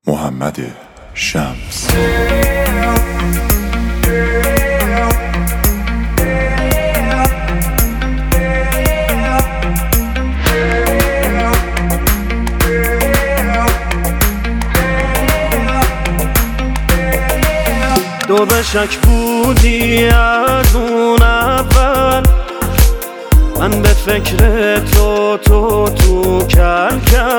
محمد شمس. تو به شک بودی از اون اول، من به فکر تو کل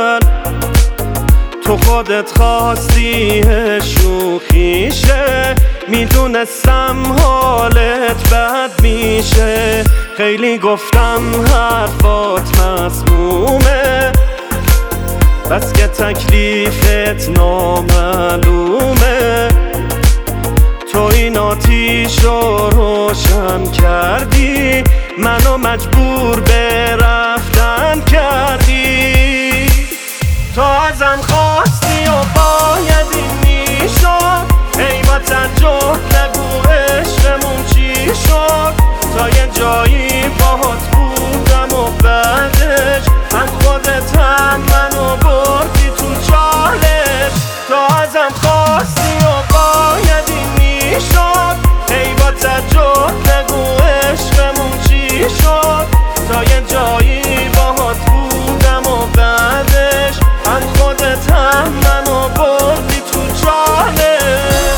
تو خودت خواستی شوخیشه، میدونستم حالت بد میشه، خیلی گفتم حرفات مسمومه، بس که تکلیفت نامعلومه، تو این آتیشو روشن کردی، منو مجبور به رفتن کردی، تو ازم خواستی و باید این میشد، ای با تعجب نگو عشقمون چی شد، تا یه جایی باهات بودم و بعدش هم خودت هم منو بردی تو چالش، تو ازم خواستی و باید این میشد، ای با تعجب نگو عشقمون چی شد، تا یه جایی باهات بودم و بعدش هم خودت هم منو بردی تو چالش.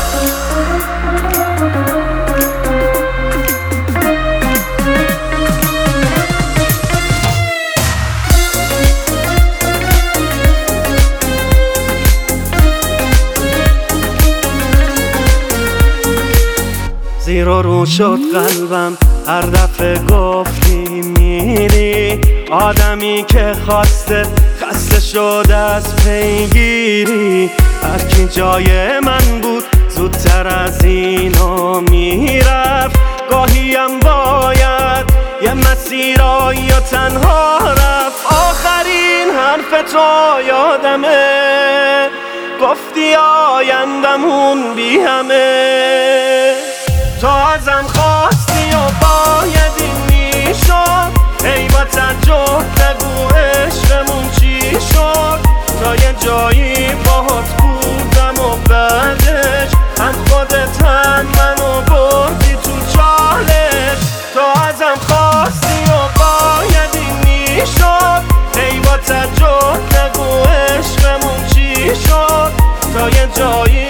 زیر و رو شد قلبم هر دفعه گفتی میری، آدمی که خسته شد از پیگیری، هرکی جای من بود زودتر از اینا میرفت، گاهیم باید یه مسیرایی و تنها رفت، آخرین حرف تو یادمه، گفتی آیندمون بی همه، تو ازم خواستی و باید این میشد، ای با تعجب نگو عشقمون چی شد، تا یه جایی باهات بودم و بعدش هم خودت هم منو بردی تو چالش، تو ازم خواستی و باید این میشد، ای با تعجب نگو عشقمون چی شد، تا یه جایی